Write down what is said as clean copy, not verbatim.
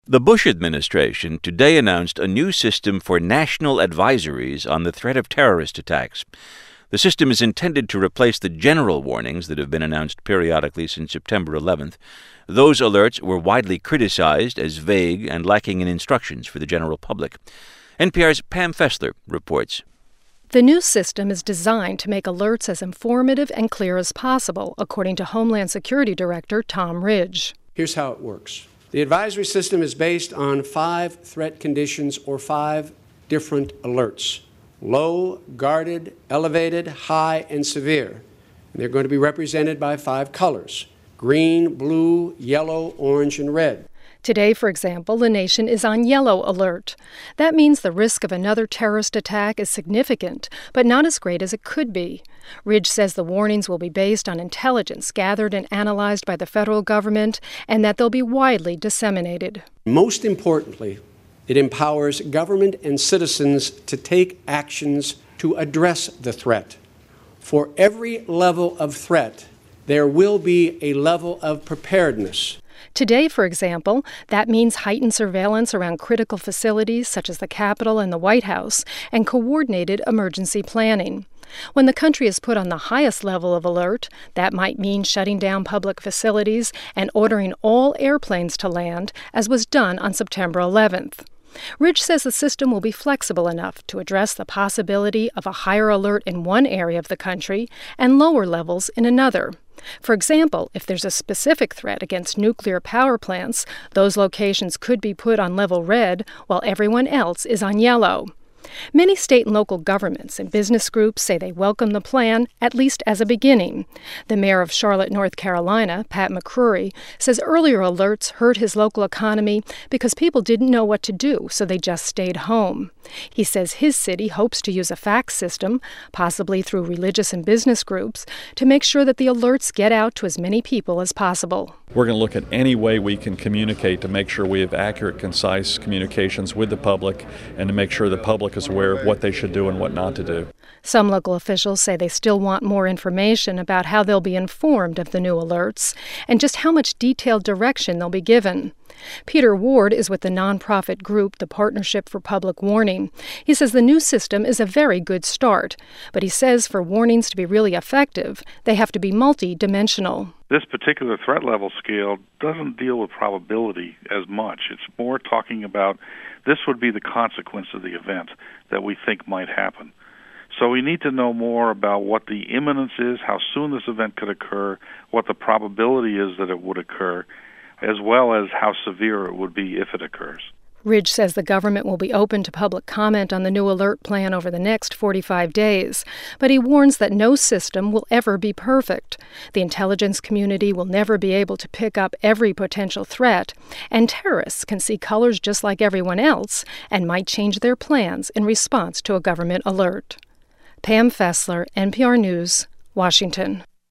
The Bush administration today announced a new system for national advisories on the threat of terrorist attacks. The system is intended to replace the general warnings that have been announced periodically since September 11th. Those alerts were widely criticized as vague and lacking in instructions for the general public. NPR's Pam Fessler reports. The new system is designed to make alerts as informative and clear as possible, according to Homeland Security Director Tom Ridge. Here's how it works. The advisory system is based on 5 threat conditions or 5 different alerts: low, guarded, elevated, high, and severe. And they're going to be represented by 5 colors: green, blue, yellow, orange, and red. Today, for example, the nation is on yellow alert. That means the risk of another terrorist attack is significant, but not as great as it could be. Ridge says the warnings will be based on intelligence gathered and analyzed by the federal government, and that they'll be widely disseminated. Most importantly, it empowers government and citizens to take actions to address the threat. For every level of threat, there will be a level of preparedness. Today, for example, that means heightened surveillance around critical facilities such as the Capitol and the White House, and coordinated emergency planning. When the country is put on the highest level of alert, that might mean shutting down public facilities and ordering all airplanes to land, as was done on September 11th. Ridge says the system will be flexible enough to address the possibility of a higher alert in one area of the country and lower levels in another. For example, if there's a specific threat against nuclear power plants, those locations could be put on level red while everyone else is on yellow. Many state and local governments and business groups say they welcome the plan, at least as a beginning. The mayor of Charlotte, North Carolina, Pat McCrory, says earlier alerts hurt his local economy because people didn't know what to do, so they just stayed home. He says his city hopes to use a fax system, possibly through religious and business groups, to make sure that the alerts get out to as many people as possible. We're going to look at any way we can communicate to make sure we have accurate, concise communications with the public and to make sure the public is aware of what they should do and what not to do. Some local officials say they still want more information about how they'll be informed of the new alerts and just how much detailed direction they'll be given. Peter Ward is with the nonprofit group, the Partnership for Public Warning. He says the new system is a very good start, but he says for warnings to be really effective, they have to be multi-dimensional. This particular threat level scale doesn't deal with probability as much. It's more talking about this would be the consequence of the event that we think might happen. So we need to know more about what the imminence is, how soon this event could occur, what the probability is that it would occur, as well as how severe it would be if it occurs. Ridge says the government will be open to public comment on the new alert plan over the next 45 days, but he warns that no system will ever be perfect. The intelligence community will never be able to pick up every potential threat, and terrorists can see colors just like everyone else and might change their plans in response to a government alert. Pam Fessler, NPR News, Washington.